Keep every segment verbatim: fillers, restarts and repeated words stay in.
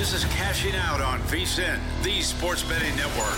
This is Cashing Out on VSiN, the Sports Betting Network.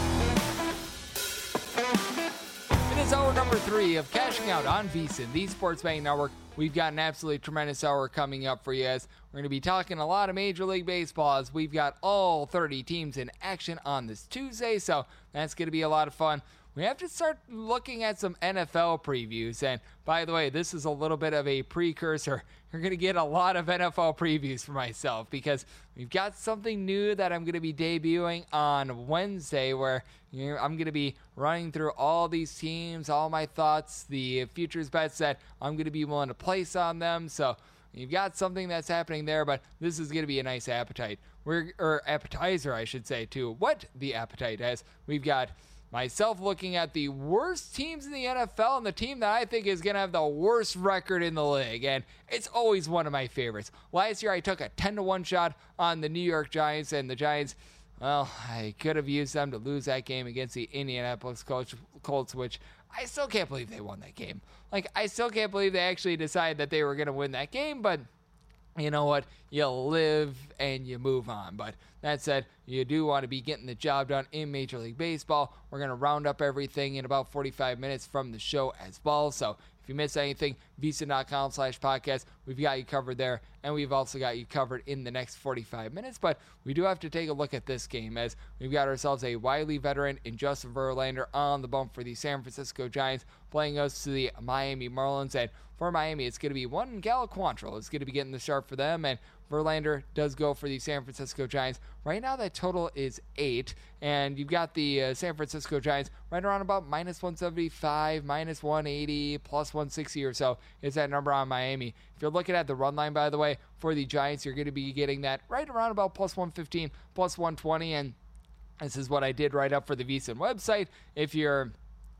It is hour number three of Cashing Out on VSiN, the Sports Betting Network. We've got an absolutely tremendous hour coming up for you as we're going to be talking a lot of Major League Baseball as we've got all thirty teams in action on this Tuesday, so that's going to be a lot of fun. We have to start looking at some N F L previews, and by the way, this is a little bit of a precursor. You're going to get a lot of N F L previews for myself because we've got something new that I'm going to be debuting on Wednesday where you know, I'm going to be running through all these teams, all my thoughts, the futures bets that I'm going to be willing to place on them, so you've got something that's happening there, but this is going to be a nice appetite. We're, or appetizer, I should say, to what the appetite has. We've got myself looking at the worst teams in the N F L and the team that I think is going to have the worst record in the league, and it's always one of my favorites. Last year I took a ten to one shot on the New York Giants, and the Giants, well, I could have used them to lose that game against the Indianapolis Colts, which I still can't believe they won that game. Like, I still can't believe they actually decided that they were going to win that game, but you know what? You live and you move on. But that said, you do want to be getting the job done in Major League Baseball. We're going to round up everything in about forty-five minutes from the show as well. So if you miss anything, vsin.com slash podcast, we've got you covered there. And we've also got you covered in the next forty-five minutes. But we do have to take a look at this game as we've got ourselves a wily veteran in Justin Verlander on the bump for the San Francisco Giants, playing us to the Miami Marlins. And for Miami, it's going to be one Gal Quantrill. It's going to be getting the start for them. And Verlander does go for the San Francisco Giants. Right now, that total is eight. And you've got the uh, San Francisco Giants right around about minus one seventy-five, minus one eighty, plus one sixty or so is that number on Miami. If you're looking at the run line, by the way, for the Giants, you're going to be getting that right around about plus one fifteen, plus one twenty. And this is what I did right up for the VSiN website. If you're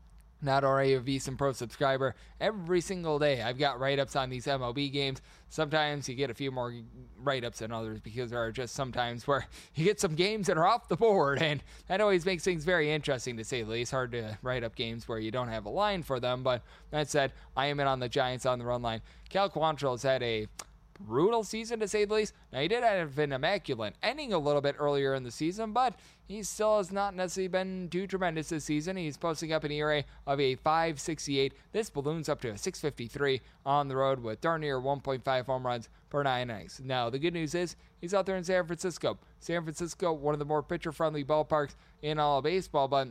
not already a VSiN Pro subscriber, every single day I've got write-ups on these M L B games. Sometimes you get a few more write-ups than others because there are just sometimes where you get some games that are off the board, and that always makes things very interesting to say the least. Hard to write up games where you don't have a line for them, but that said, I am in on the Giants on the run line. Cal Quantrill has had a brutal season, to say the least. Now, he did have an immaculate ending a little bit earlier in the season, but he still has not necessarily been too tremendous this season. He's posting up an E R A of a five sixty-eight. This balloons up to a six fifty-three on the road with darn near one point five home runs per nine innings. Now, the good news is he's out there in San Francisco. San Francisco, one of the more pitcher-friendly ballparks in all of baseball, but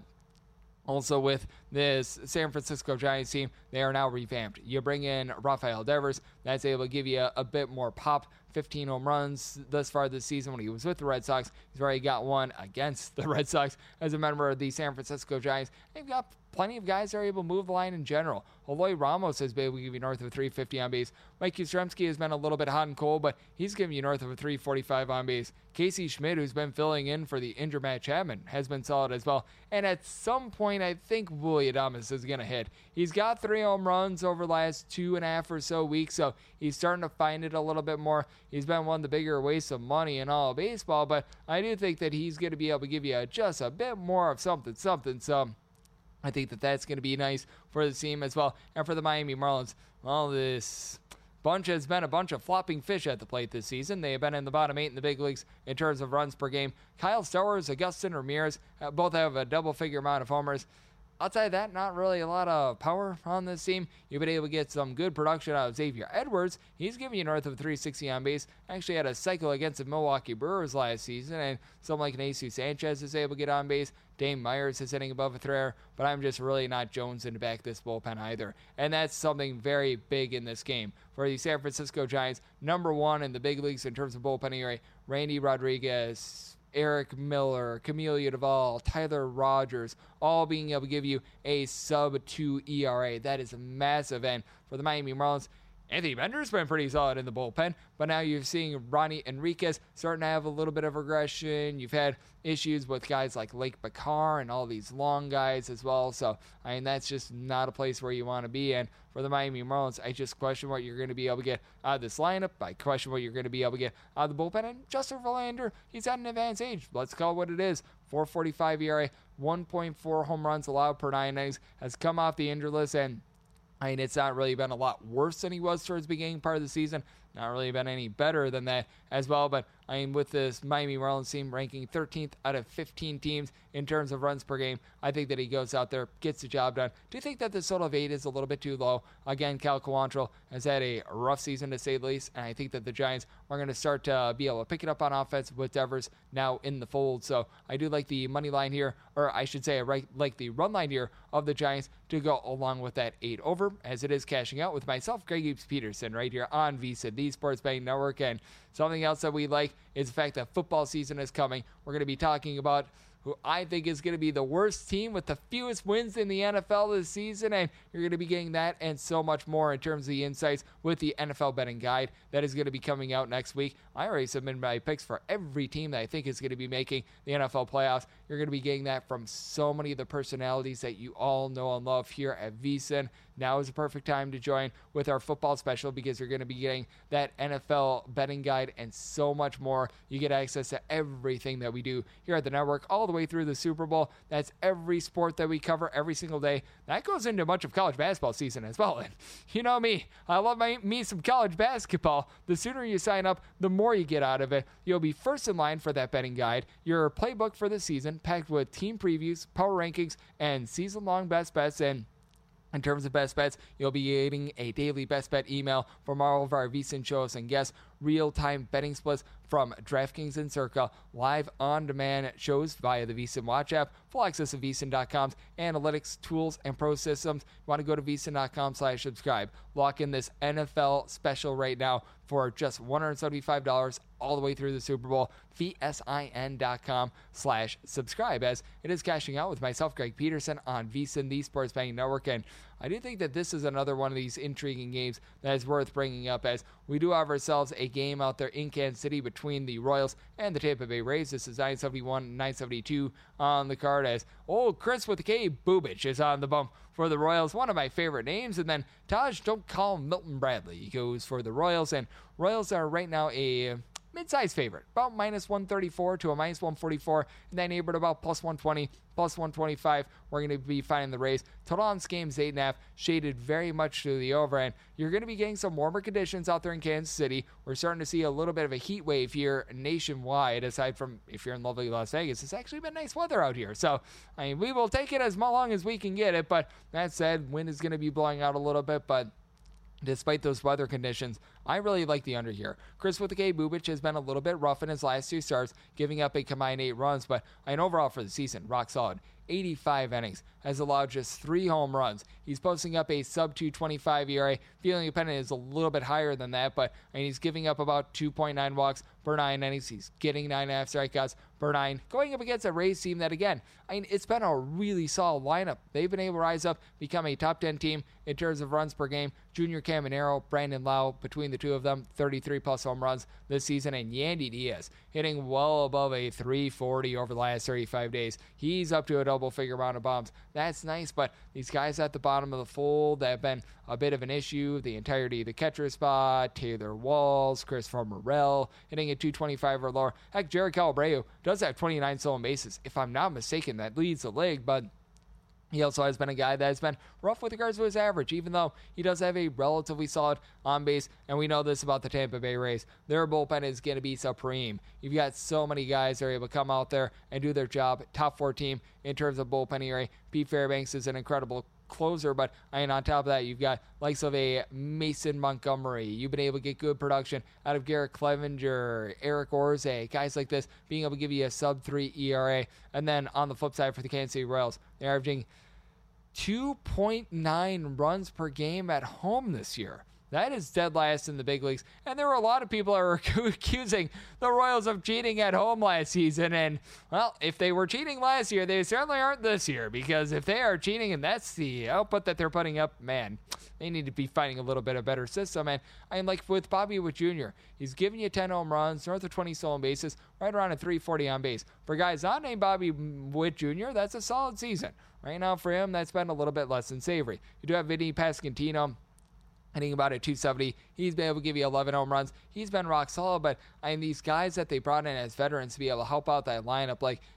also with this San Francisco Giants team, they are now revamped. You bring in Rafael Devers, that's able to give you a, a bit more pop. fifteen home runs thus far this season when he was with the Red Sox. He's already got one against the Red Sox as a member of the San Francisco Giants. They've got plenty of guys that are able to move the line in general. Eloy Ramos has been able to give you north of three fifty on base. Mike Yastrzemski has been a little bit hot and cold, but he's giving you north of a three forty-five on base. Casey Schmidt, who's been filling in for the injured Matt Chapman, has been solid as well. And at some point, I think Willy Adames is going to hit. He's got three home runs over the last two and a half or so weeks, so he's starting to find it a little bit more. He's been one of the bigger wastes of money in all of baseball, but I do think that he's going to be able to give you just a bit more of something, something, so I think that that's going to be nice for the team as well. And for the Miami Marlins, well, this bunch has been a bunch of flopping fish at the plate this season. They have been in the bottom eight in the big leagues in terms of runs per game. Kyle Stowers, Augustin Ramirez, uh, both have a double-figure amount of homers. Outside of that, not really a lot of power on this team. You've been able to get some good production out of Xavier Edwards. He's giving you north of three sixty on base. Actually had a cycle against the Milwaukee Brewers last season, and someone like Jesus Sanchez is able to get on base. Dame Myers is hitting above a threer, but I'm just really not Jones in the back of this bullpen either. And that's something very big in this game. For the San Francisco Giants, number one in the big leagues in terms of bullpen E R A, Randy Rodriguez, Eric Miller, Camilo Duvall, Tyler Rogers, all being able to give you a sub two E R A. That is massive. And for the Miami Marlins, Anthony Bender's been pretty solid in the bullpen, but now you're seeing Ronnie Enriquez starting to have a little bit of regression. You've had issues with guys like Lake Bakar and all these long guys as well. So, I mean, that's just not a place where you want to be. And for the Miami Marlins, I just question what you're going to be able to get out of this lineup. I question what you're going to be able to get out of the bullpen. And Justin Verlander, he's at an advanced age. Let's call it what it is. four forty-five E R A, one point four home runs allowed per nine innings, has come off the injured list, and I mean, it's not really been a lot worse than he was towards the beginning part of the season, not really been any better than that as well. But I mean, with this Miami Marlins team ranking thirteenth out of fifteen teams in terms of runs per game, I think that he goes out there, gets the job done. Do you think that the total of eight is a little bit too low? Again, Cal Quantrill has had a rough season to say the least, and I think that the Giants are going to start to be able to pick it up on offense with Devers now in the fold. So I do like the money line here, or I should say I like the run line here of the Giants to go along with that eight over, as it is cashing out with myself, Greg Eaps Peterson, right here on VSiN, the Sports Betting Network. And something else that we like is the fact that football season is coming. We're going to be talking about who I think is going to be the worst team with the fewest wins in the N F L this season, and you're going to be getting that and so much more in terms of the insights with the N F L betting guide that is going to be coming out next week. I already submitted my picks for every team that I think is going to be making the N F L playoffs. You're going to be getting that from so many of the personalities that you all know and love here at VSiN. Now is the perfect time to join with our football special because you're going to be getting that N F L betting guide and so much more. You get access to everything that we do here at the network all the way through the Super Bowl. That's every sport that we cover every single day. That goes into much of college basketball season as well. And you know me, I love my, me some college basketball. The sooner you sign up, the more you get out of it. You'll be first in line for that betting guide, your playbook for the season, packed with team previews, power rankings, and season-long best bets. And in terms of best bets, you'll be getting a daily best bet email from all of our VSiN shows and guests, real-time betting splits from DraftKings and Circa, live on-demand shows via the VSiN Watch app, full access to V S I N dot com's analytics, tools, and pro systems. You want to go to V S I N dot com slash subscribe. Lock in this N F L special right now for just one hundred seventy-five dollars all the way through the Super Bowl. V S I N dot com slash subscribe, as it is cashing out with myself, Greg Peterson, on VSiN, the Sports Betting Network. And I do think that this is another one of these intriguing games that is worth bringing up, as we do have ourselves a game out there in Kansas City between the Royals and the Tampa Bay Rays. This is nine seventy-one, nine seventy-two on the card, as old Chris with the K, Bubich, is on the bump for the Royals, one of my favorite names. And then Taj, don't call him Milton Bradley, he goes for the Royals. And Royals are right now a mid-size favorite, about minus one thirty-four to a minus one forty-four, in that neighborhood about plus one twenty, plus one twenty-five. We're going to be finding the Rays. Total on this game is eight and a half, shaded very much to the over, and you're going to be getting some warmer conditions out there in Kansas City. We're starting to see a little bit of a heat wave here nationwide, aside from if you're in lovely Las Vegas. It's actually been nice weather out here, so I mean, we will take it as long as we can get it. But that said, wind is going to be blowing out a little bit, but despite those weather conditions, I really like the under here. Chris with the K, Bubich, has been a little bit rough in his last two starts, giving up a combined eight runs, but I mean, overall for the season, rock solid. eighty-five innings, has allowed just three home runs. He's posting up a sub two twenty-five E R A. Fielding opponent is a little bit higher than that, but I mean, he's giving up about two point nine walks per nine innings. He's getting nine and a half strikeouts per nine. Going up against a Rays team that, again, I mean, it's been a really solid lineup. They've been able to rise up, become a top ten team in terms of runs per game. Junior Caminero, Brandon Lau, between the two of them, thirty-three plus home runs this season, and Yandy Diaz hitting well above a three forty over the last thirty-five days. He's up to a double figure amount of bombs. That's nice, but these guys at the bottom of the fold that have been a bit of an issue the entirety of the catcher spot, Taylor Walls, Christopher Morel, hitting at two twenty-five or lower. Heck, Jared Calabreo does have twenty-nine stolen bases. If I'm not mistaken, that leads the league, but he also has been a guy that has been rough with regards to his average, even though he does have a relatively solid on base. And we know this about the Tampa Bay Rays. Their bullpen is going to be supreme. You've got so many guys that are able to come out there and do their job. Top four team in terms of bullpen E R A. Pete Fairbanks is an incredible closer, but I mean, on top of that, you've got likes of a Mason Montgomery. You've been able to get good production out of Garrett Clevenger, Eric Orze, guys like this, being able to give you a sub three E R A. And then on the flip side for the Kansas City Royals, they're averaging two point nine runs per game at home this year. That is dead last in the big leagues. And there were a lot of people that were accusing the Royals of cheating at home last season. And, well, if they were cheating last year, they certainly aren't this year. Because if they are cheating and that's the output that they're putting up, man, they need to be finding a little bit of better system. And I mean, like with Bobby Witt Junior, he's giving you ten home runs, north of twenty stolen bases, right around a three forty on base. For guys not named Bobby Witt Junior, that's a solid season. Right now for him, that's been a little bit less than savory. You do have Vinny Pasquantino hitting about a two seventy. He's been able to give you eleven home runs. He's been rock solid, but I mean, these guys that they brought in as veterans to be able to help out that lineup, like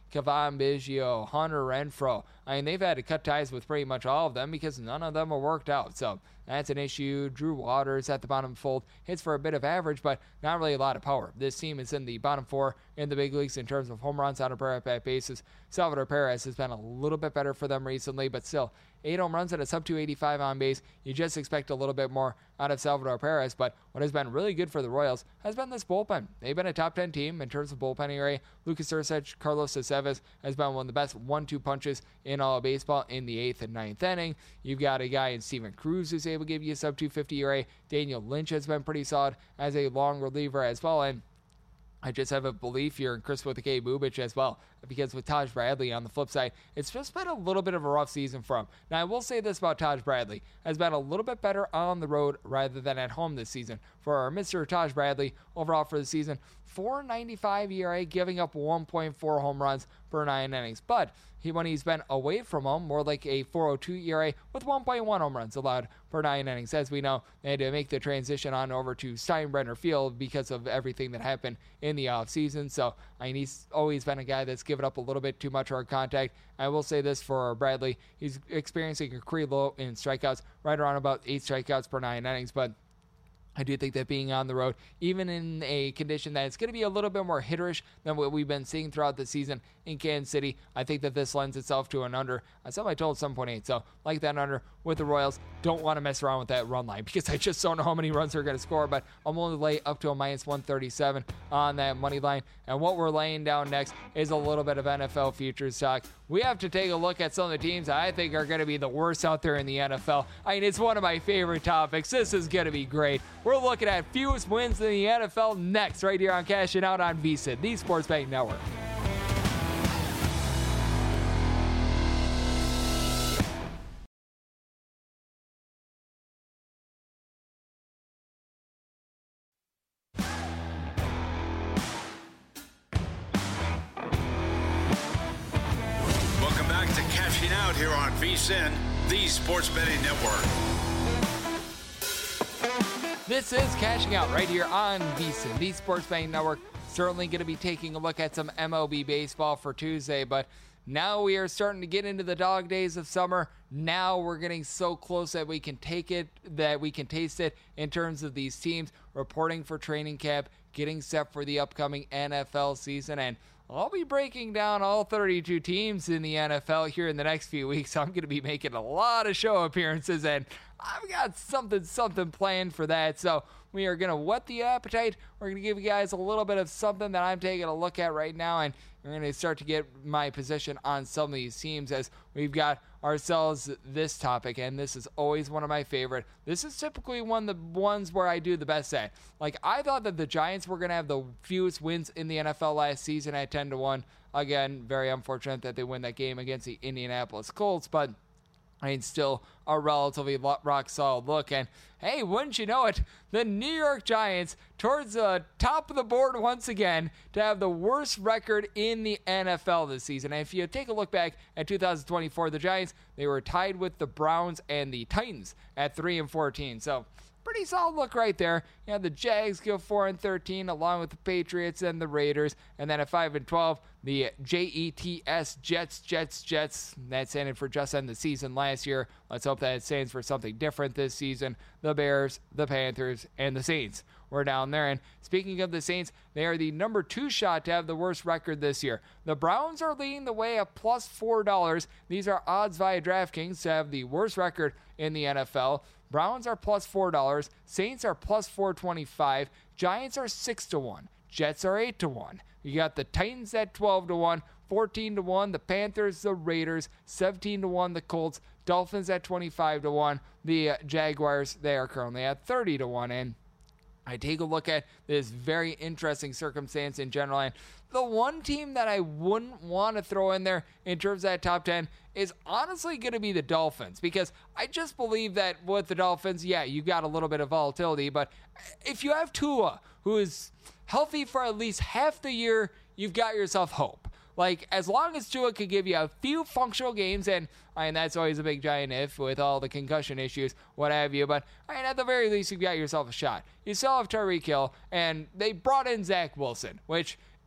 Kevon Biggio, Hunter Renfroe. I mean, they've had to cut ties with pretty much all of them because none of them are worked out. So that's an issue. Drew Waters at the bottom fold hits for a bit of average, but not really a lot of power. This team is in the bottom four in the big leagues in terms of home runs on a per at-bat basis. Salvador Perez has been a little bit better for them recently, but still, eight home runs at a sub two eighty-five on base. You just expect a little bit more out of Salvador Perez, but what has been really good for the Royals has been this bullpen. They've been a top ten team in terms of bullpen E R A. Lucas Ursuch, Carlos Aceves has been one of the best one two punches in all of baseball in the eighth and ninth inning. You've got a guy in Steven Cruz who's able to give you a sub two fifty E R A. Daniel Lynch has been pretty solid as a long reliever as well, and I just have a belief here in Chris with the K Bubic as well, because with Taj Bradley on the flip side, it's just been a little bit of a rough season for him. Now, I will say this about Taj Bradley, has been a little bit better on the road rather than at home this season. For our Mister Taj Bradley, overall for the season, four ninety-five E R A, giving up one point four home runs per nine innings. But he, when he's been away from home, more like a four oh two E R A with one point one home runs allowed per nine innings. As we know, they had to make the transition on over to Steinbrenner Field because of everything that happened in the offseason. So, I mean, he's always been a guy that's given up a little bit too much hard contact. I will say this for Bradley. He's experiencing a career low in strikeouts, right around about eight strikeouts per nine innings, but I do think that being on the road, even in a condition that it's going to be a little bit more hitterish than what we've been seeing throughout the season in Kansas City, I think that this lends itself to an under. I said I told seven point eight, so like that under with the Royals. Don't want to mess around with that run line because I just don't know how many runs they're going to score, but I'm willing to lay up to a minus one thirty-seven on that money line. And what we're laying down next is a little bit of N F L futures talk. We have to take a look at some of the teams I think are going to be the worst out there in the N F L. I mean, it's one of my favorite topics. This is going to be great. We're looking at fewest wins in the N F L next, right here on Cashing Out on VSiN, the Sports Betting Network. Welcome back to Cashing Out here on VSiN, the Sports Betting Network. This is Cashing Out right here on VSiN, the Sports Betting Network. Certainly going to be taking a look at some M L B baseball for Tuesday, but now we are starting to get into the dog days of summer. Now we're getting so close that we can take it, that we can taste it in terms of these teams reporting for training camp, getting set for the upcoming N F L season, and I'll be breaking down all thirty-two teams in the N F L here in the next few weeks. I'm going to be making a lot of show appearances, and I've got something, something planned for that. So we are going to whet the appetite. We're going to give you guys a little bit of something that I'm taking a look at right now, and we're going to start to get my position on some of these teams as we've got ourselves this topic, and this is always one of my favorite. This is typically one of the ones where I do the best at. Like, I thought that the Giants were going to have the fewest wins in the N F L last season at ten to one. Again, very unfortunate that they win that game against the Indianapolis Colts, but I mean, still a relatively rock solid look. And hey, wouldn't you know it, the New York Giants towards the top of the board once again to have the worst record in the N F L this season. And if you take a look back at two thousand twenty-four, the Giants, they were tied with the Browns and the Titans at three and fourteen. So pretty solid look right there. You know, the Jags go four and thirteen along with the Patriots and the Raiders, and then at five and twelve, the J E T S Jets, Jets, Jets. That standing for just end the season last year. Let's hope that it stands for something different this season. The Bears, the Panthers, and the Saints. We're down there. And speaking of the Saints, they are the number two shot to have the worst record this year. The Browns are leading the way at plus four dollars. These are odds via DraftKings to have the worst record in the N F L. Browns are plus four dollars. Saints are plus four twenty-five. Giants are six to one. Jets are eight to one. You got the Titans at twelve to one. fourteen to one. The Panthers, the Raiders, seventeen to one. The Colts, Dolphins at twenty-five to one. The uh, Jaguars, they are currently at thirty to one. And I take a look at this very interesting circumstance in general, and the one team that I wouldn't want to throw in there in terms of that top ten is honestly going to be the Dolphins, because I just believe that with the Dolphins, yeah, you got a little bit of volatility, but if you have Tua, who is healthy for at least half the year, you've got yourself hope. Like, as long as Tua could give you a few functional games, and I mean, that's always a big giant if with all the concussion issues, what have you, but I mean, at the very least, you've got yourself a shot. You still have Tyreek Hill, and they brought in Zach Wilson, which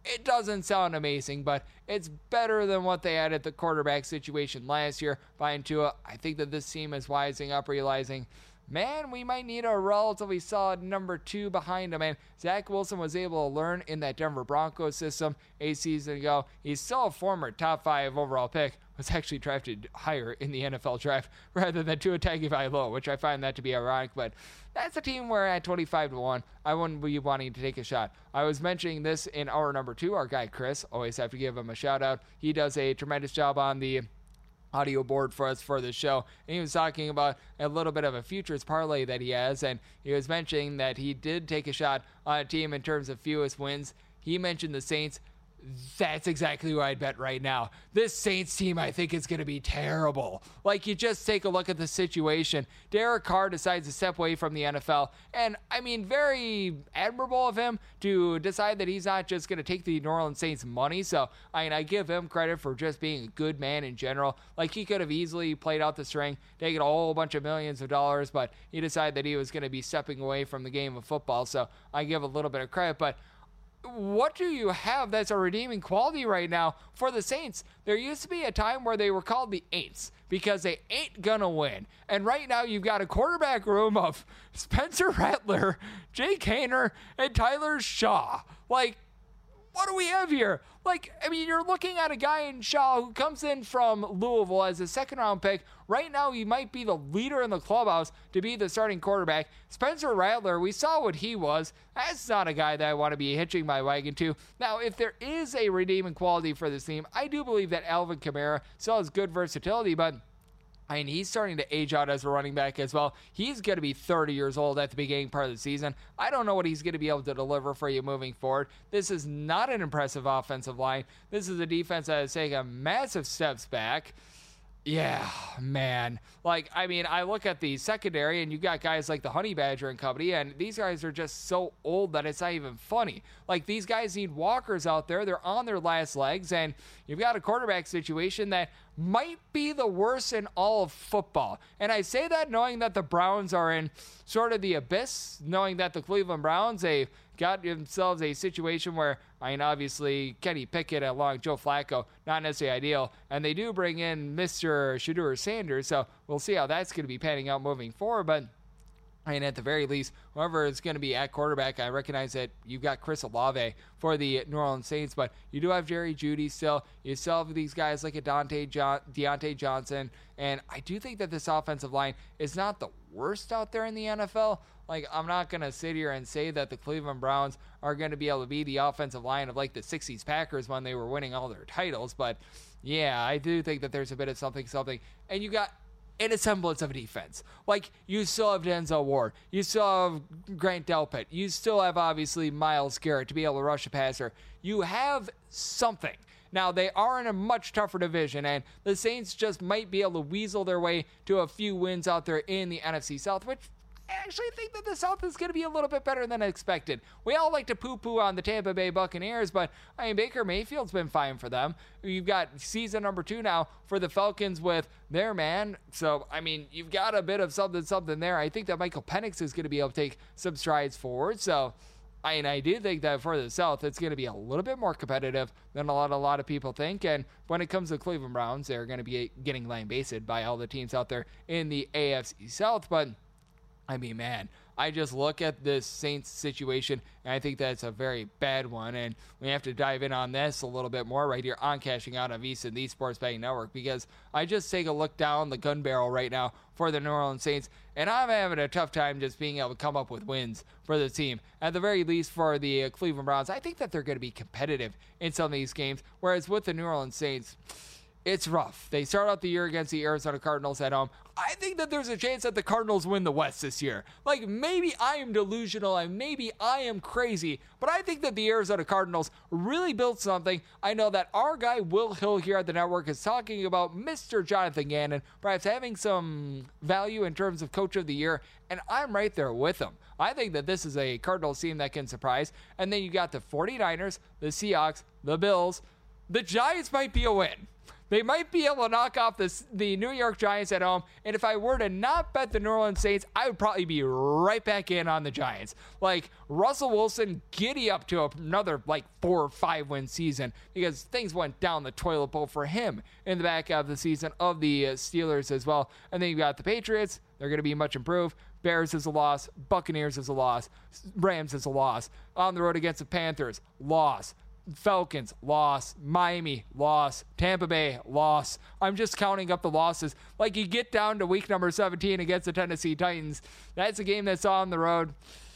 It doesn't sound amazing, but it's better than what they had at the quarterback situation last year. Buying Tua, I think that this team is wising up, realizing, man, we might need a relatively solid number two behind him. And Zach Wilson was able to learn in that Denver Broncos system a season ago. He's still a former top five overall pick, was actually drafted higher in the N F L draft rather than Tua Tagovailoa, which I find that to be ironic. But that's a team where at twenty-five to one, I wouldn't be wanting to take a shot. I was mentioning this in hour number two. Our guy Chris, always have to give him a shout out. He does a tremendous job on the audio board for us for the show, and he was talking about a little bit of a futures parlay that he has, and he was mentioning that he did take a shot on a team in terms of fewest wins. He mentioned the Saints. That's exactly who I'd bet right now. This Saints team, I think, is going to be terrible. Like, you just take a look at the situation. Derek Carr decides to step away from the N F L, and, I mean, very admirable of him to decide that he's not just going to take the New Orleans Saints money. So, I mean, I give him credit for just being a good man in general. Like, he could have easily played out the string, taken a whole bunch of millions of dollars, but he decided that he was going to be stepping away from the game of football. So, I give a little bit of credit, but what do you have that's a redeeming quality right now for the Saints? There used to be a time where they were called the Aints because they ain't gonna win. And right now you've got a quarterback room of Spencer Rattler, Jake Haener, and Tyler Shaw. Like, what do we have here? Like, I mean, you're looking at a guy in Shaw who comes in from Louisville as a second-round pick. Right now, he might be the leader in the clubhouse to be the starting quarterback. Spencer Rattler, we saw what he was. That's not a guy that I want to be hitching my wagon to. Now, if there is a redeeming quality for this team, I do believe that Alvin Kamara still has good versatility, but I mean, he's starting to age out as a running back as well. He's going to be thirty years old at the beginning part of the season. I don't know what he's going to be able to deliver for you moving forward. This is not an impressive offensive line. This is a defense that is taking massive steps back. Yeah, man. Like, I mean, I look at the secondary, and you got guys like the Honey Badger and company, and these guys are just so old that it's not even funny. Like, these guys need walkers out there. They're on their last legs, and you've got a quarterback situation that might be the worst in all of football. And I say that knowing that the Browns are in sort of the abyss, knowing that the Cleveland Browns, they got themselves a situation where, I mean, obviously, Kenny Pickett along Joe Flacco, not necessarily ideal. And they do bring in Mister Shadur Sanders, so we'll see how that's going to be panning out moving forward. But, I mean, at the very least, whoever is going to be at quarterback, I recognize that you've got Chris Olave for the New Orleans Saints, but you do have Jerry Jeudy still. You still have these guys like a Dante John- Deontay Johnson, and I do think that this offensive line is not the worst out there in the N F L. Like, I'm not going to sit here and say that the Cleveland Browns are going to be able to be the offensive line of, like, the sixties Packers when they were winning all their titles. But, yeah, I do think that there's a bit of something, something. And you got in a semblance of a defense. Like, you still have Denzel Ward. You still have Grant Delpit. You still have, obviously, Myles Garrett to be able to rush a passer. You have something. Now, they are in a much tougher division, and the Saints just might be able to weasel their way to a few wins out there in the N F C South, which I actually think that the South is going to be a little bit better than expected. We all like to poo-poo on the Tampa Bay Buccaneers, but I mean, Baker Mayfield's been fine for them. You've got season number two now for the Falcons with their man. So, I mean, you've got a bit of something, something there. I think that Michael Penix is going to be able to take some strides forward. So, I mean, I do think that for the South, it's going to be a little bit more competitive than a lot, a lot of people think. And when it comes to Cleveland Browns, they're going to be getting lambasted by all the teams out there in the A F C South. But I mean, man, I just look at this Saints situation, and I think that's a very bad one. And we have to dive in on this a little bit more right here on Cashing Out on VSiN, the Sports Betting Network, because I just take a look down the gun barrel right now for the New Orleans Saints, and I'm having a tough time just being able to come up with wins for the team. At the very least, for the uh, Cleveland Browns, I think that they're going to be competitive in some of these games, whereas with the New Orleans Saints, it's rough. They start out the year against the Arizona Cardinals at home. I think that there's a chance that the Cardinals win the West this year. Like, maybe I am delusional and maybe I am crazy, but I think that the Arizona Cardinals really built something. I know that our guy Will Hill here at the network is talking about Mister Jonathan Gannon perhaps having some value in terms of Coach of the Year, and I'm right there with him. I think that this is a Cardinals team that can surprise. And then you got the 49ers, the Seahawks, the Bills, the Giants might be a win. They might be able to knock off this, the New York Giants at home. And if I were to not bet the New Orleans Saints, I would probably be right back in on the Giants. Like, Russell Wilson, giddy up to another, like, four or five win season because things went down the toilet bowl for him in the back of the season of the uh, Steelers as well. And then you got the Patriots. They're going to be much improved. Bears is a loss. Buccaneers is a loss. Rams is a loss. On the road against the Panthers, loss. Falcons, loss. Miami, loss. Tampa Bay, loss. I'm just counting up the losses. Like, you get down to week number seventeen against the Tennessee Titans. That's a game that's on the road.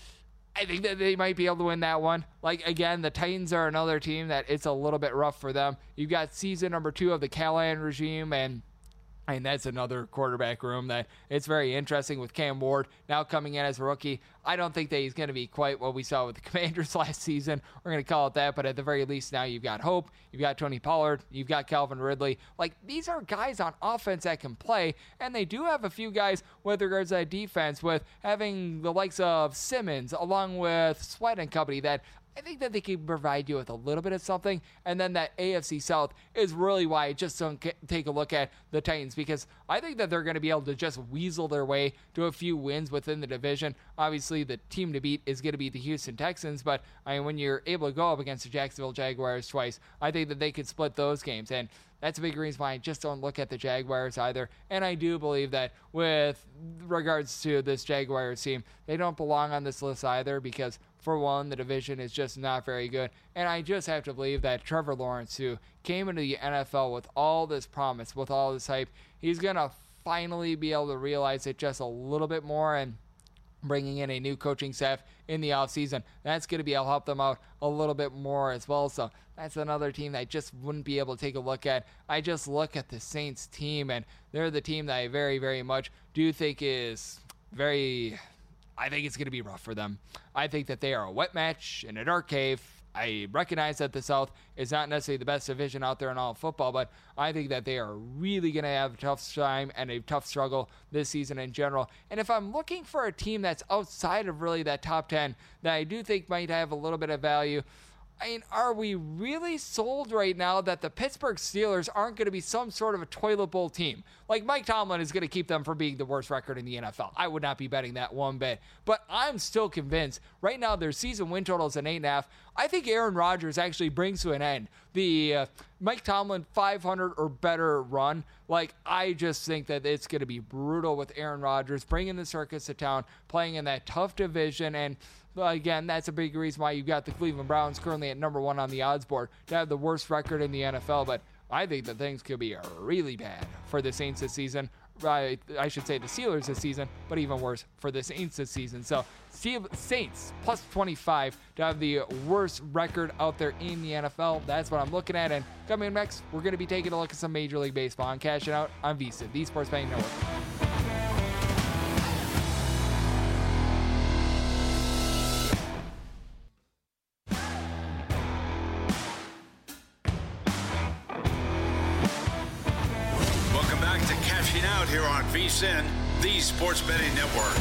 I think that they might be able to win that one. Like, again, the Titans are another team that it's a little bit rough for them. You've got season number two of the Callahan regime, and And that's another quarterback room that it's very interesting with Cam Ward now coming in as a rookie. I don't think that he's going to be quite what we saw with the Commanders last season. We're going to call it that, but at the very least now you've got Hope, you've got Tony Pollard, you've got Calvin Ridley. Like, these are guys on offense that can play, and they do have a few guys with regards to that defense with having the likes of Simmons along with Sweat and company that I think that they can provide you with a little bit of something. And then that A F C South is really why I just don't get, take a look at the Titans, because I think that they're going to be able to just weasel their way to a few wins within the division. Obviously, the team to beat is going to be the Houston Texans, but I mean, when you're able to go up against the Jacksonville Jaguars twice, I think that they could split those games. And that's a big reason why I just don't look at the Jaguars either. And I do believe that with regards to this Jaguars team, they don't belong on this list either because, for one, the division is just not very good. And I just have to believe that Trevor Lawrence, who came into the N F L with all this promise, with all this hype, he's going to finally be able to realize it just a little bit more, and bringing in a new coaching staff in the offseason, that's going to be able to help them out a little bit more as well. So that's another team that I just wouldn't be able to take a look at. I just look at the Saints team, and they're the team that I very, very much do think is very... I think it's going to be rough for them. I think that they are a wet match in a dark cave. I recognize that the South is not necessarily the best division out there in all of football, but I think that they are really going to have a tough time and a tough struggle this season in general. And if I'm looking for a team that's outside of really that top ten that I do think might have a little bit of value, I mean, are we really sold right now that the Pittsburgh Steelers aren't going to be some sort of a toilet bowl team? Like, Mike Tomlin is going to keep them from being the worst record in the N F L. I would not be betting that one bit. But I'm still convinced right now their season win total is an eight and a half. I think Aaron Rodgers actually brings to an end the uh, Mike Tomlin five hundred or better run. Like, I just think that it's going to be brutal with Aaron Rodgers bringing the circus to town, playing in that tough division. And again, that's a big reason why you've got the Cleveland Browns currently at number one on the odds board to have the worst record in the N F L. But I think that things could be really bad for the Saints this season. I, I should say the Steelers this season, but even worse for the Saints this season. So Saints plus twenty-five to have the worst record out there in the N F L. That's what I'm looking at. And coming next, we're going to be taking a look at some Major League Baseball and cashing out on VSiN, the Sports Betting Network. Out here on VSiN, the Sports Betting Network.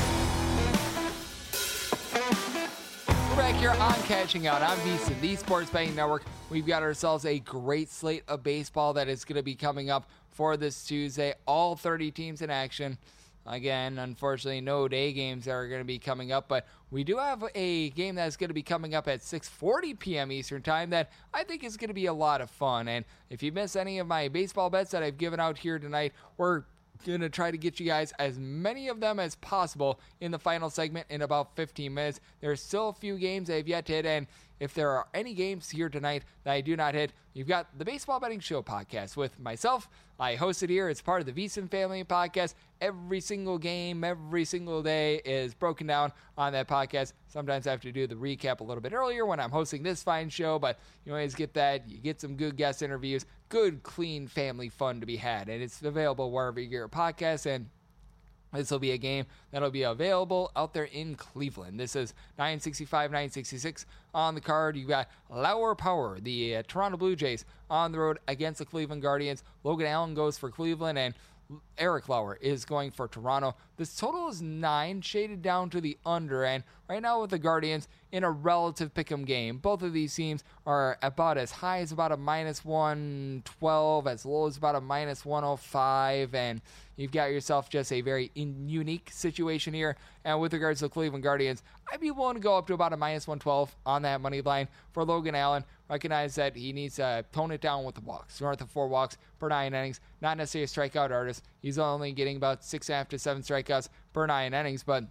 We're back here on Cashing Out on VSiN, the Sports Betting Network. We've got ourselves a great slate of baseball that is going to be coming up for this Tuesday. All thirty teams in action. Again, unfortunately, no day games that are going to be coming up, but we do have a game that's going to be coming up at six forty p.m. Eastern Time that I think is going to be a lot of fun. And if you miss any of my baseball bets that I've given out here tonight, we're going to try to get you guys as many of them as possible in the final segment in about fifteen minutes. There's still a few games I have yet to hit, and if there are any games here tonight that I do not hit, you've got the Baseball Betting Show podcast with myself. I host it here. It's part of the VSiN family podcast. Every single game, every single day is broken down on that podcast. Sometimes I have to do the recap a little bit earlier when I'm hosting this fine show, but you always get that. You get some good guest interviews, good, clean family fun to be had, and it's available wherever you get your podcast. And this will be a game that'll be available out there in Cleveland. This is nine sixty-five, nine sixty-six on the card. You got Lauer Power, the uh, Toronto Blue Jays, on the road against the Cleveland Guardians. Logan Allen goes for Cleveland, and Eric Lauer is going for Toronto. This total is nine, shaded down to the under, and right now with the Guardians in a relative pick'em game, both of these teams are about as high as about a minus one twelve, as low as about a minus one oh five, and you've got yourself just a very in- unique situation here. And with regards to the Cleveland Guardians, I'd be willing to go up to about a minus one twelve on that money line for Logan Allen. Recognize that he needs to tone it down with the walks. North of four walks per nine innings. Not necessarily a strikeout artist. He's only getting about six and a half to seven strikeouts per nine innings, but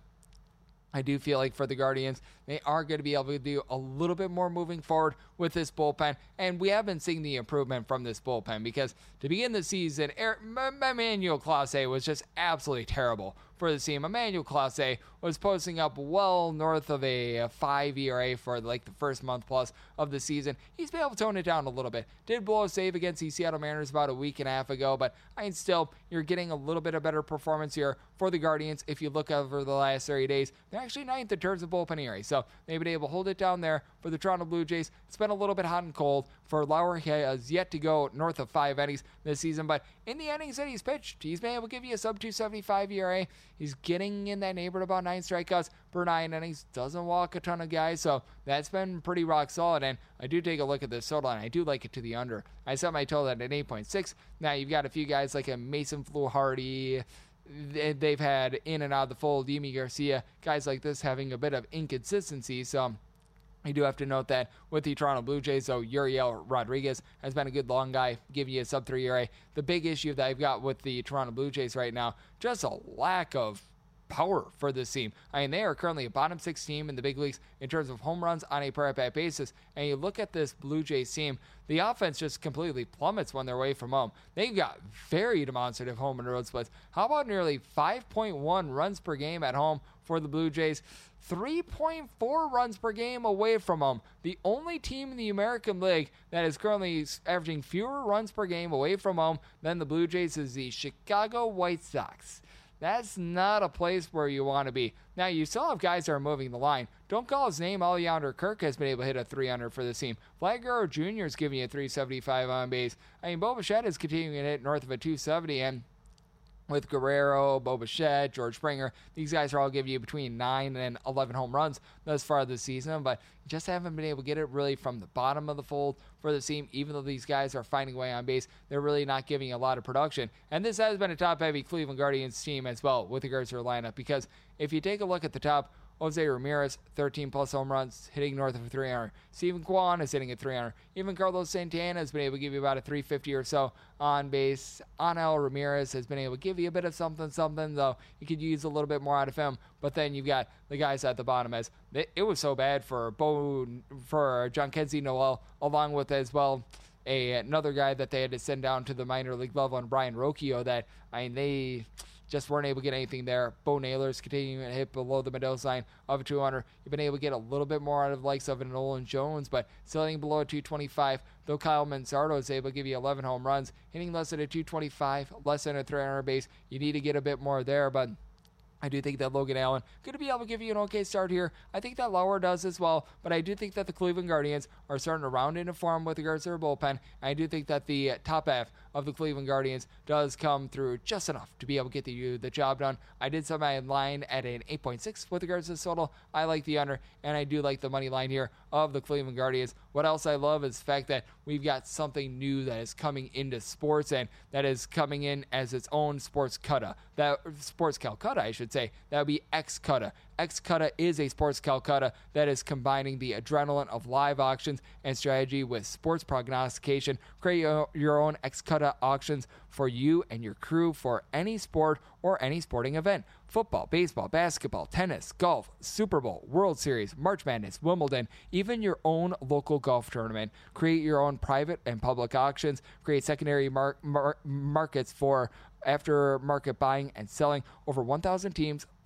I do feel like for the Guardians, they are going to be able to do a little bit more moving forward with this bullpen. And we have been seeing the improvement from this bullpen because to begin the season, Emmanuel Clase was just absolutely terrible for the team. Emmanuel Clase was posting up well north of a five E R A for like the first month plus of the season. He's been able to tone it down a little bit. Did blow a save against the Seattle Mariners about a week and a half ago, but I mean, still, you're getting a little bit of better performance here for the Guardians. If you look over the last thirty days, they're actually ninth in terms of bullpen E R A. So they've been able to hold it down there for the Toronto Blue Jays. It's been a little bit hot and cold for Lauer. He has yet to go north of five innings this season, but in the innings that he's pitched, he's been able to give you a sub two seventy-five E R A. He's getting in that neighborhood about nine strikeouts per nine innings. Doesn't walk a ton of guys, so that's been pretty rock solid. And I do take a look at this total, and I do like it to the under. I set my total at an eight point six. Now you've got a few guys like a Mason Fluharty. They've had in and out of the fold, Yimi Garcia, guys like this having a bit of inconsistency. So you do have to note that with the Toronto Blue Jays, though, Uriel Rodriguez has been a good long guy, giving you a sub three E R A. The big issue that I've got with the Toronto Blue Jays right now, just a lack of power for this team. I mean, they are currently a bottom six team in the big leagues in terms of home runs on a per at-bat basis. And you look at this Blue Jays team, the offense just completely plummets when they're away from home. They've got very demonstrative home and road splits. How about nearly five point one runs per game at home for the Blue Jays? three point four runs per game away from home. The only team in the American League that is currently averaging fewer runs per game away from home than the Blue Jays is the Chicago White Sox. That's not a place where you want to be. Now, you still have guys that are moving the line. Don't call his name. Alejandro Kirk has been able to hit a three hundred for the team. Vlad Guerrero Junior is giving you a three seventy-five on base. I mean, Bo Bichette is continuing to hit north of a two seventy, and with Guerrero, Bo Bichette, George Springer, these guys are all giving you between nine and eleven home runs thus far this season, but just haven't been able to get it really from the bottom of the fold for the team. Even though these guys are finding a way on base, they're really not giving a lot of production. And this has been a top-heavy Cleveland Guardians team as well with regards to their lineup, because if you take a look at the top, Jose Ramirez, thirteen plus home runs, hitting north of three hundred. Steven Kwan is hitting at three hundred. Even Carlos Santana has been able to give you about a three fifty or so on base. Angel Ramirez has been able to give you a bit of something, something, though you could use a little bit more out of him. But then you've got the guys at the bottom, as it, it was so bad for Bo, for Jhonkensy Noel, along with as well a, another guy that they had to send down to the minor league level, and Brian Rocchio, that, I mean, they just weren't able to get anything there. Bo Naylor's continuing to hit below the Mendoza line of a two hundred. You've been able to get a little bit more out of the likes of an Nolan Jones, but still hitting below a two twenty-five. Though Kyle Manzardo is able to give you eleven home runs, hitting less than a two twenty-five, less than a three hundred base. You need to get a bit more there, but I do think that Logan Allen going to be able to give you an okay start here. I think that Lauer does as well, but I do think that the Cleveland Guardians are starting to round into form with regards to their bullpen. I do think that the top half of the Cleveland Guardians does come through just enough to be able to get the, the job done. I did set my line at an eight point six with regards to this total. I like the under, and I do like the money line here of the Cleveland Guardians. What else I love is the fact that we've got something new that is coming into sports, and that is coming in as its own sports Cutta. That sports Calcutta, I should say. That would be X-Cutta. X-Cutta is a sports Calcutta that is combining the adrenaline of live auctions and strategy with sports prognostication. Create your, your own X-Cutta auctions for you and your crew for any sport or any sporting event. Football, baseball, basketball, tennis, golf, Super Bowl, World Series, March Madness, Wimbledon, even your own local golf tournament. Create your own private and public auctions. Create secondary mar- mar- markets for aftermarket buying and selling. Over one thousand teams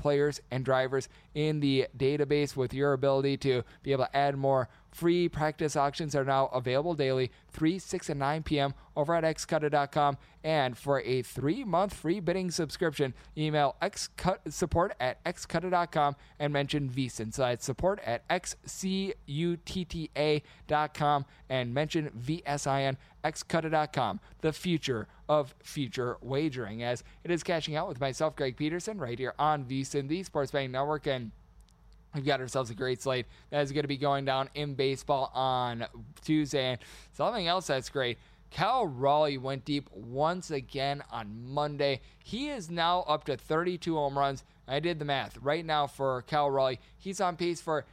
players and drivers in the database with your ability to be able to add more. Free practice auctions are now available daily, three, six, and nine p.m. over at x cutta dot com. And for a three-month free bidding subscription, email xcut, support at x cutta dot com and mention VSiN. So that's support at x cutta dot com and mention V S I N, x cutta dot com, the future of future wagering, as it is cashing out with myself, Greg Peterson, right here on VSiN, the Sports Betting Network. And we've got ourselves a great slate that is going to be going down in baseball on Tuesday. And something else that's great, Cal Raleigh went deep once again on Monday. He is now up to thirty-two home runs. I did the math. Right now for Cal Raleigh, he's on pace for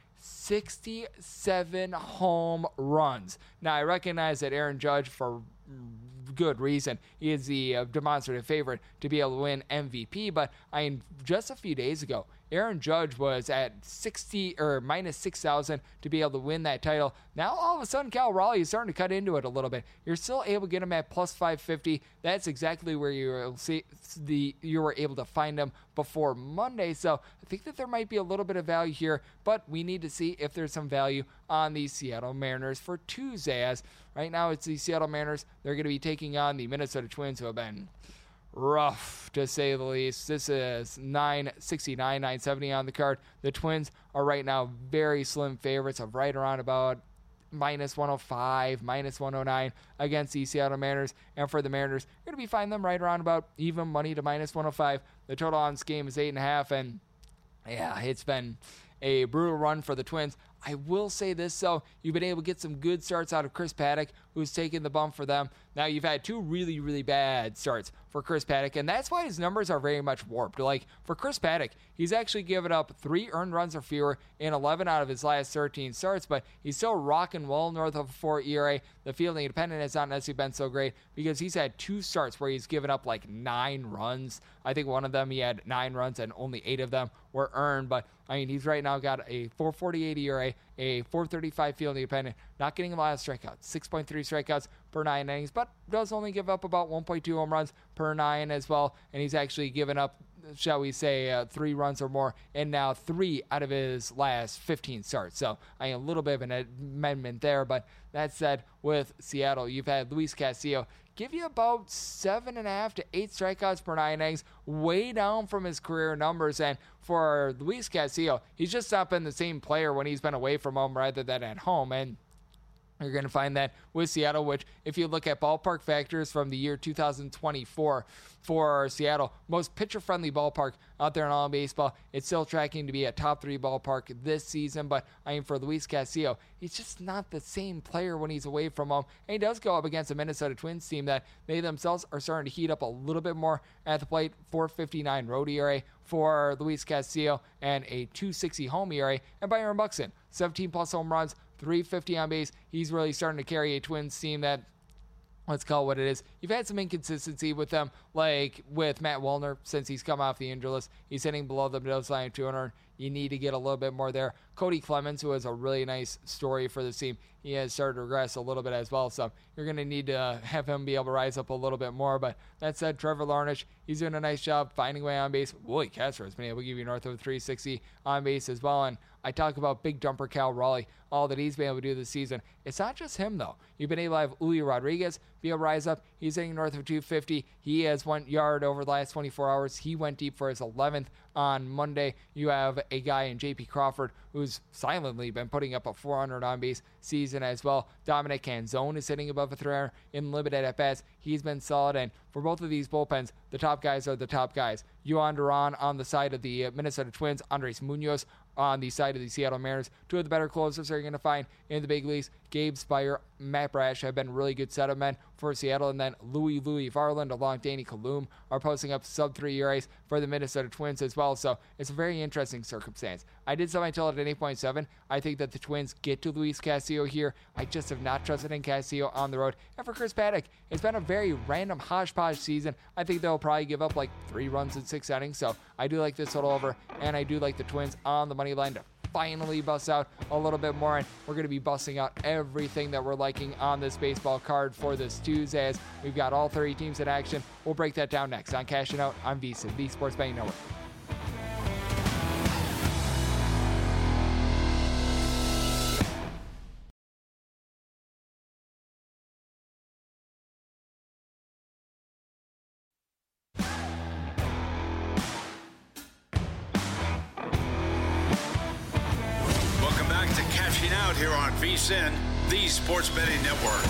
sixty-seven home runs. Now, I recognize that Aaron Judge, for good reason, he is the uh, demonstrative favorite to be able to win M V P, but I mean, just a few days ago, Aaron Judge was at sixty or minus six thousand to be able to win that title. Now, all of a sudden, Cal Raleigh is starting to cut into it a little bit. You're still able to get him at plus five fifty. That's exactly where you were, see, the, you were able to find him before Monday. So I think that there might be a little bit of value here, but we need to see if there's some value on the Seattle Mariners for Tuesday, as right now it's the Seattle Mariners. They're going to be taking on the Minnesota Twins, who have been rough, to say the least. This is nine sixty-nine, nine seventy on the card. The Twins are right now very slim favorites of right around about minus one oh five, minus one oh nine against the Seattle Mariners. And for the Mariners, you're going to be finding them right around about even money to minus one oh five. The total on this game is eight and a half, and yeah, it's been a brutal run for the Twins. I will say this, though. You've been able to get some good starts out of Chris Paddack, who's taken the bump for them. Now, you've had two really, really bad starts for Chris Paddack, and that's why his numbers are very much warped. Like, for Chris Paddack, he's actually given up three earned runs or fewer in eleven out of his last thirteen starts, but he's still rocking well north of a four E R A. The fielding independent has not necessarily been so great because he's had two starts where he's given up like nine runs. I think one of them he had nine runs and only eight of them were earned, but I mean, he's right now got a four forty-eight E R A, a four thirty-five fielding independent, not getting a lot of strikeouts, six point three strikeouts per nine innings, but does only give up about one point two home runs per nine as well, and he's actually given up, shall we say, uh, three runs or more, and now three out of his last fifteen starts. So I mean, a little bit of an amendment there, but that said, with Seattle, you've had Luis Castillo give you about seven and a half to eight strikeouts per nine innings, way down from his career numbers. And for Luis Castillo, he's just not been the same player when he's been away from home rather than at home. And you're going to find that with Seattle, which if you look at ballpark factors from the year two thousand twenty-four for Seattle, most pitcher-friendly ballpark out there in all of baseball, it's still tracking to be a top three ballpark this season. But I mean, for Luis Castillo, he's just not the same player when he's away from home. And he does go up against a Minnesota Twins team that they themselves are starting to heat up a little bit more at the plate. four fifty-nine road E R A for Luis Castillo and a two sixty home E R A. And Byron Buxton, seventeen plus home runs, three fifty on base. He's really starting to carry a Twins team that, let's call it what it is. You've had some inconsistency with them, like with Matt Wallner since he's come off the injury list. He's hitting below the middle line of two hundred. You need to get a little bit more there. Cody Clemens, who has a really nice story for this team, he has started to regress a little bit as well. So you're going to need to have him be able to rise up a little bit more. But that said, Trevor Larnach, he's doing a nice job finding a way on base. Willie Castro has been able to give you north of three sixty on base as well. And I talk about big jumper Cal Raleigh, all that he's been able to do this season. It's not just him, though. You've been able to have Julio Rodriguez be able to rise up. He's hitting north of two fifty. He has one yard over the last twenty-four hours. He went deep for his eleventh on Monday. You have a guy in J P Crawford who's silently been putting up a four hundred on-base season as well. Dominic Canzone is hitting above a three hundred in limited at-bats. He's been solid, and for both of these bullpens, the top guys are the top guys. Yohan Duran on the side of the Minnesota Twins, Andres Munoz on the side of the Seattle Mariners. Two of the better closers are going to find in the big leagues. Gabe Spire, Matt Brash have been really good setup men for Seattle, and then Louis Louis Varland along Danny Kalum are posting up sub three E R As for the Minnesota Twins as well. So it's a very interesting circumstance. I did semi till it at eight point seven. I think that the Twins get to Luis Castillo here. I just have not trusted in Castillo on the road. And for Chris Paddack, it's been a very random hodgepodge season. I think they'll probably give up like three runs in six innings. So I do like this total over, and I do like the Twins on the money line to finally bust out a little bit more, and we're going to be busting out everything that we're liking on this baseball card for this Tuesday, as we've got all thirty teams in action. We'll break that down next on Cashing Out on VSiN, the Sports Betting Network. Out here on VSiN, the Sports Betting Network.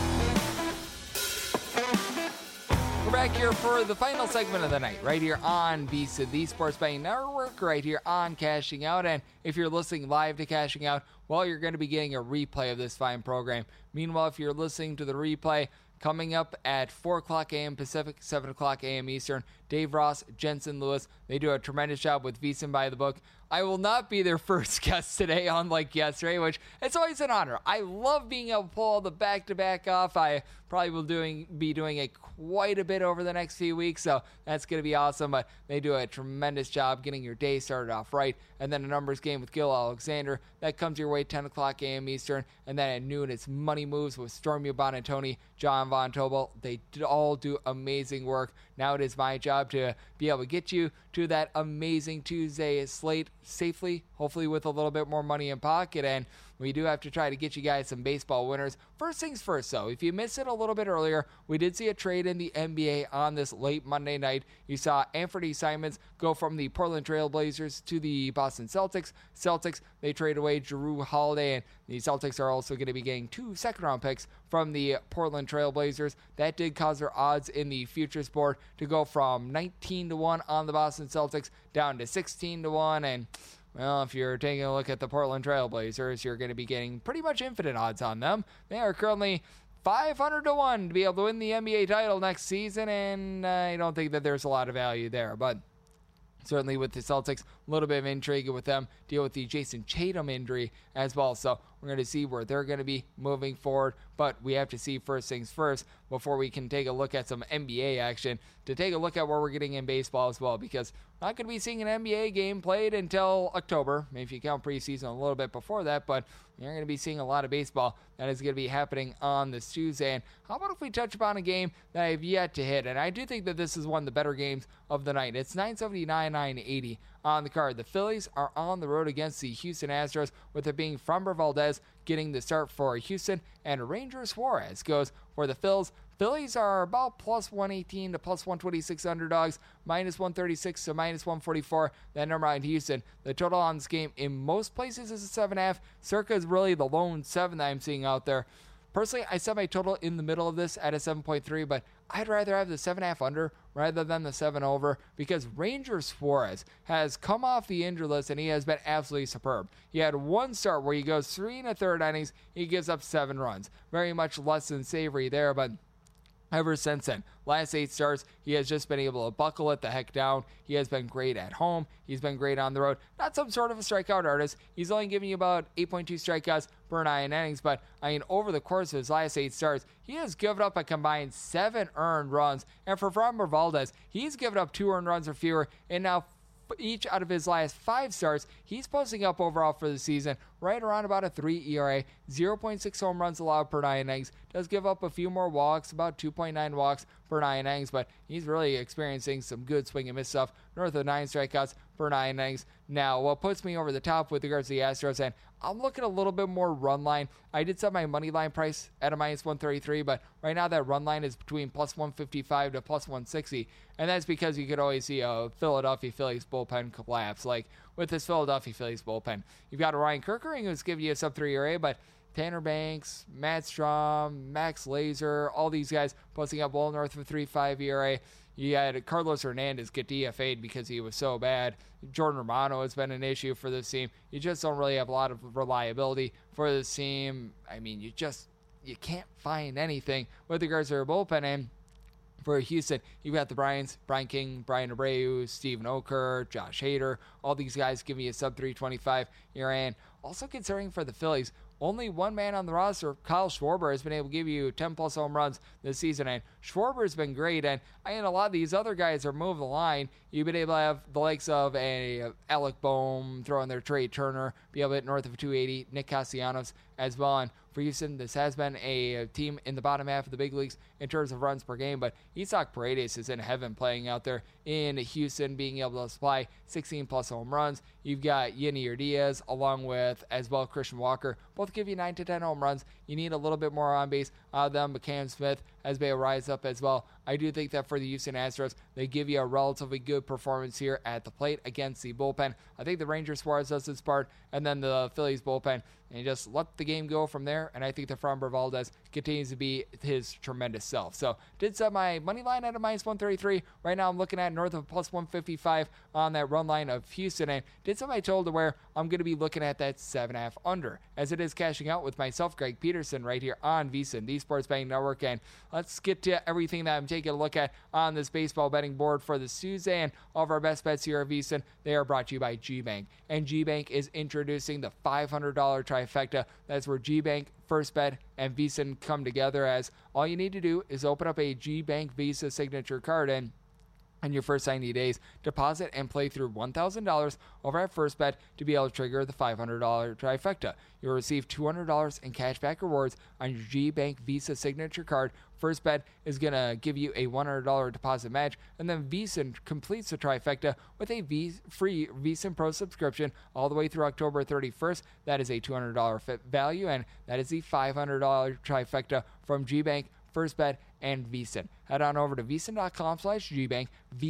We're back here for the final segment of the night, right here on VSiN, the Sports Betting Network, right here on Cashing Out. And if you're listening live to Cashing Out, well, you're going to be getting a replay of this fine program. Meanwhile, if you're listening to the replay, coming up at four o'clock a.m. Pacific, seven o'clock a.m. Eastern, Dave Ross, Jensen Lewis, they do a tremendous job with VSiN by the Book. I will not be their first guest today, unlike yesterday, which it's always an honor. I love being able to pull the back-to-back off. I probably will doing be doing it quite a bit over the next few weeks, so that's going to be awesome. But they do a tremendous job getting your day started off right. And then a numbers game with Gil Alexander. That comes your way ten o'clock a.m. Eastern. And then at noon, it's Money Moves with Stormy Bonantoni, John Von Tobel. They all do amazing work. Now it is my job to be able to get you to that amazing Tuesday slate safely, hopefully with a little bit more money in pocket. And we do have to try to get you guys some baseball winners. First things first, though, if you missed it a little bit earlier, we did see a trade in the N B A on this late Monday night. You saw Anthony Simons go from the Portland Trail Blazers to the Boston Celtics. Celtics, they trade away Jrue Holiday, and the Celtics are also going to be getting two second-round picks from the Portland Trail Blazers. That did cause their odds in the futures board to go from nineteen to one on the Boston Celtics down to sixteen to one, and well, if you're taking a look at the Portland Trail Blazers, you're going to be getting pretty much infinite odds on them. They are currently five hundred to one to be able to win the N B A title next season, and I don't think that there's a lot of value there. But certainly with the Celtics, a little bit of intrigue with them, deal with the Jason Tatum injury as well. So we're going to see where they're going to be moving forward. But we have to see first things first before we can take a look at some N B A action, to take a look at what we're getting in baseball as well, because we're not going to be seeing an N B A game played until October, maybe if you count preseason a little bit before that, but you're going to be seeing a lot of baseball that is going to be happening on this Tuesday. And how about if we touch upon a game that I've yet to hit? And I do think that this is one of the better games of the night. It's nine seventy-nine, nine eighty on the card. The Phillies are on the road against the Houston Astros, with it being Framber Valdez getting the start for Houston, and Ranger Suarez goes for the Phils. Phillies are about plus one eighteen to plus one twenty-six underdogs, minus one thirty-six to minus one forty-four. That number on Houston. The total on this game in most places is a seven point five. Circa is really the lone seven that I'm seeing out there. Personally, I set my total in the middle of this at a seven point three, but I'd rather have the seven point five under rather than the seven over, because Ranger Suarez has come off the injured list and he has been absolutely superb. He had one start where he goes three and a third innings, he gives up seven runs. Very much less than savory there, but ever since then, last eight starts, he has just been able to buckle it the heck down. He has been great at home. He's been great on the road. Not some sort of a strikeout artist. He's only giving you about eight point two strikeouts per nine innings, but I mean, over the course of his last eight starts, he has given up a combined seven earned runs. And for Framber Valdez, he's given up two earned runs or fewer, and now each out of his last five starts, he's posting up overall for the season right around about a three E R A, zero point six home runs allowed per nine innings. Does give up a few more walks, about two point nine walks per nine innings, but he's really experiencing some good swing and miss stuff, north of nine strikeouts per nine innings. Now, what puts me over the top with regards to the Astros, and I'm looking a little bit more run line. I did set my money line price at a minus one thirty-three, but right now that run line is between plus one fifty-five to plus one sixty, and that's because you could always see a Philadelphia Phillies bullpen collapse. Like with this Philadelphia Phillies bullpen, you've got a Ryan Kerkering who's giving you a sub three E R A, but Tanner Banks, Matt Strom, Max Laser, all these guys posting up well north of a three point five E R A. You had Carlos Hernandez get D F A'd because he was so bad. Jordan Romano has been an issue for this team. You just don't really have a lot of reliability for this team. I mean, you just you can't find anything with regards to their bullpen. And for Houston, you've got the Bryans, Brian King, Brian Abreu, Steven Oker, Josh Hader. All these guys giving you a sub three twenty-five E R A. And also considering for the Phillies, only one man on the roster, Kyle Schwarber, has been able to give you ten plus home runs this season, and Schwarber's been great. And I mean, a lot of these other guys are moving the line. You've been able to have the likes of a Alec Bohm throwing their Trey Turner, be able to hit north of two eighty, Nick Castellanos as well. And for Houston, this has been a team in the bottom half of the big leagues in terms of runs per game, but Isaac Paredes is in heaven playing out there in Houston, being able to supply sixteen plus home runs. You've got Yenier Diaz along with as well Christian Walker, both give you nine to ten home runs. You need a little bit more on base out of them, but Cam Smith has been able to rise up as well. I do think that for the Houston Astros, they give you a relatively good performance here at the plate against the bullpen. I think the Rangers Suarez does its part, and then the Phillies bullpen, and you just let the game go from there. And I think that Framber Valdez continues to be his tremendous self. So did set my money line at a minus one thirty-three. Right now I'm looking at north of plus one fifty-five on that run line of Houston, and did set my total to where I'm going to be looking at that seven and a half under, as it is cashing out with myself, Greg Peterson, right here on VSiN, the Sports Betting Network. And let's get to everything that I'm taking a look at on this baseball betting board for this Tuesday. And all of our best bets here at VSiN, they are brought to you by G-Bank. And G-Bank is introducing the five hundred dollars trifecta. That's where G-Bank, First Bet, and VSiN come together, as all you need to do is open up a G-Bank Visa signature card, and in your first ninety days, deposit and play through one thousand dollars over at First Bet to be able to trigger the five hundred dollars trifecta. You'll receive two hundred dollars in cashback rewards on your G-Bank Visa signature card. First Bet is going to give you a one hundred dollars deposit match, and then VSiN completes the trifecta with a v- free VSiN Pro subscription all the way through October thirty-first. That is a two hundred dollars fit value, and that is the five hundred dollars trifecta from G-Bank, First Bet, and VSiN. Head on over to VSiN.com slash GBank,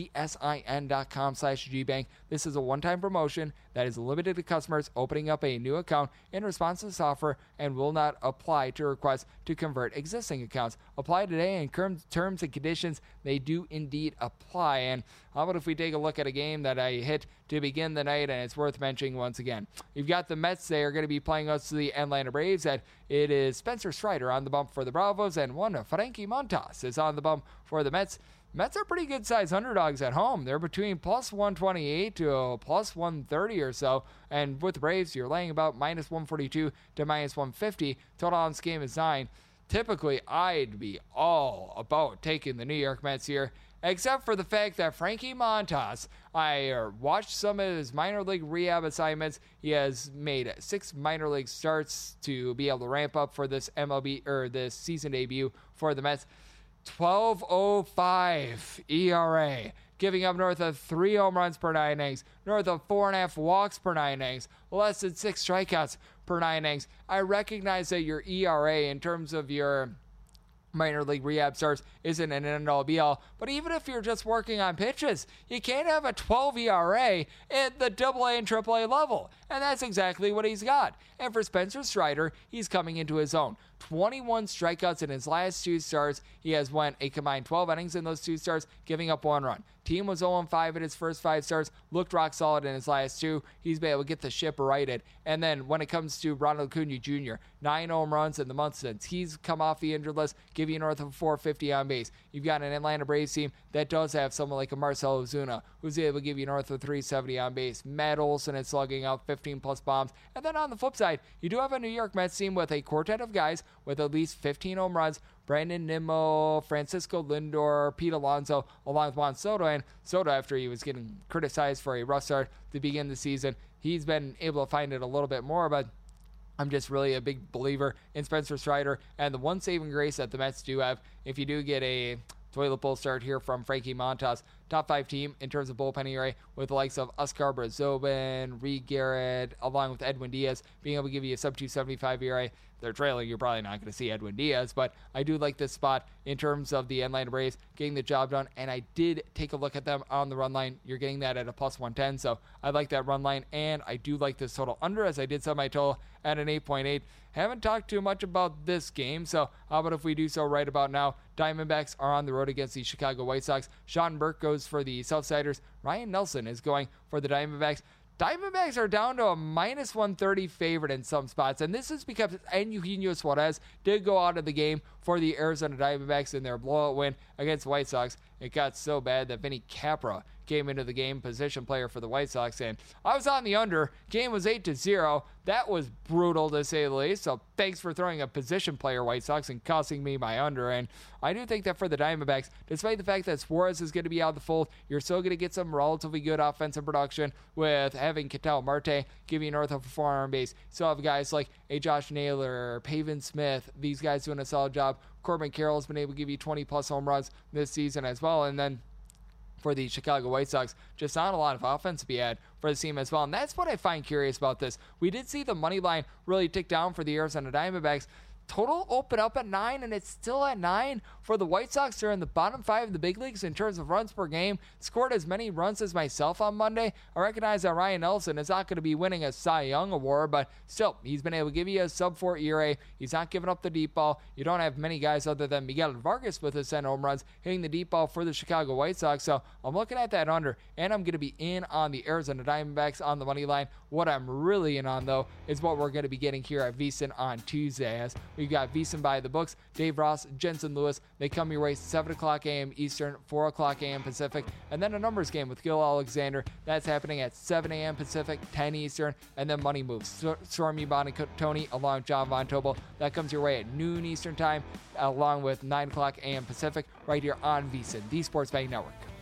V-S-I-N.com slash GBank. This is a one-time promotion that is limited to customers opening up a new account in response to this offer and will not apply to requests to convert existing accounts. Apply today, and terms and conditions, they do indeed apply. And how about if we take a look at a game that I hit to begin the night, and it's worth mentioning once again. You've got the Mets. They are going to be playing us to the Atlanta Braves, and it is Spencer Strider on the bump for the Bravos, and one Frankie Montas is on the bump for the Mets. Mets are pretty good size underdogs at home. They're between plus one twenty-eight to plus one thirty or so. And with Braves, you're laying about minus one forty-two to minus one fifty. Total on this game is nine. Typically, I'd be all about taking the New York Mets here, except for the fact that Frankie Montas, I watched some of his minor league rehab assignments. He has made six minor league starts to be able to ramp up for this M L B or this season debut for the Mets. twelve oh five E R A, giving up north of three home runs per nine innings, north of four and a half walks per nine innings, less than six strikeouts per nine innings. I recognize that your E R A in terms of your minor league rehab starts isn't an end-all be-all, but even if you're just working on pitches, you can't have a twelve E R A at the double A and triple A level, and that's exactly what he's got. And for Spencer Strider, he's coming into his own. twenty-one strikeouts in his last two starts. He has went a combined twelve innings in those two starts, giving up one run. Team was oh and five in his first five starts, looked rock solid in his last two. He's been able to get the ship righted. And then when it comes to Ronald Acuna Junior, nine home runs in the month since he's come off the injured list, giving you north of four fifty on base. You've got an Atlanta Braves team that does have someone like a Marcell Ozuna, who's able to give you north of three seventy on base. Matt Olson is slugging out fifteen plus bombs. And then on the flip side, you do have a New York Mets team with a quartet of guys with at least fifteen home runs. Brandon Nimmo, Francisco Lindor, Pete Alonso, along with Juan Soto. And Soto, after he was getting criticized for a rough start to begin the season, he's been able to find it a little bit more, but I'm just really a big believer in Spencer Strider. And the one saving grace that the Mets do have, if you do get a toilet bowl start here from Frankie Montas, top five team in terms of bullpen E R A, with the likes of Oscar Brazobin, Reed Garrett, along with Edwin Diaz, being able to give you a sub two seventy-five E R A. They're trailing, you're probably not going to see Edwin Diaz, but I do like this spot in terms of the Atlanta Braves getting the job done, and I did take a look at them on the run line. You're getting that at a plus one ten, so I like that run line, and I do like this total under, as I did set my total at an eight point eight. Haven't talked too much about this game, so how about if we do so right about now? Diamondbacks are on the road against the Chicago White Sox. Sean Burke goes for the Southsiders. Ryan Nelson is going for the Diamondbacks. Diamondbacks are down to a minus one thirty favorite in some spots, and this is because Eugenio Suarez did go out of the game for the Arizona Diamondbacks in their blowout win against the White Sox. It got so bad that Vinny Capra came into the game, position player for the White Sox, and I was on the under. Game was eight to zero. That was brutal, to say the least, so thanks for throwing a position player, White Sox, and costing me my under. And I do think that for the Diamondbacks, despite the fact that Suarez is going to be out of the fold, you're still going to get some relatively good offensive production with having Ketel Marte giving you north of a four on base. Still have guys like a Josh Naylor, Pavin Smith, these guys doing a solid job. Corbin Carroll has been able to give you twenty plus home runs this season as well. And then for the Chicago White Sox, just not a lot of offense to be had for the team as well. And that's what I find curious about this. We did see the money line really tick down for the Arizona Diamondbacks. total open up at nine, and it's still at nine for the White Sox. They're in the bottom five of the big leagues in terms of runs per game. Scored as many runs as myself on Monday. I recognize that Ryan Nelson is not going to be winning a Cy Young award, but still, he's been able to give you a sub four E R A. He's not giving up the deep ball. You don't have many guys other than Miguel Vargas with his ten home runs hitting the deep ball for the Chicago White Sox. So I'm looking at that under, and I'm going to be in on the Arizona Diamondbacks on the money line. What I'm really in on, though, is what we're going to be getting here at VSiN on Tuesday, as we've got VSiN by the books. Dave Ross, Jensen Lewis, they come your way seven o'clock a.m. Eastern, four o'clock a.m. Pacific, and then a numbers game with Gil Alexander. That's happening at seven a.m. Pacific, ten Eastern, and then money moves. Stormy Bonaconi along with John Von Tobel. That comes your way at noon Eastern time, along with nine o'clock a.m. Pacific, right here on VSiN, the Sports Betting Network.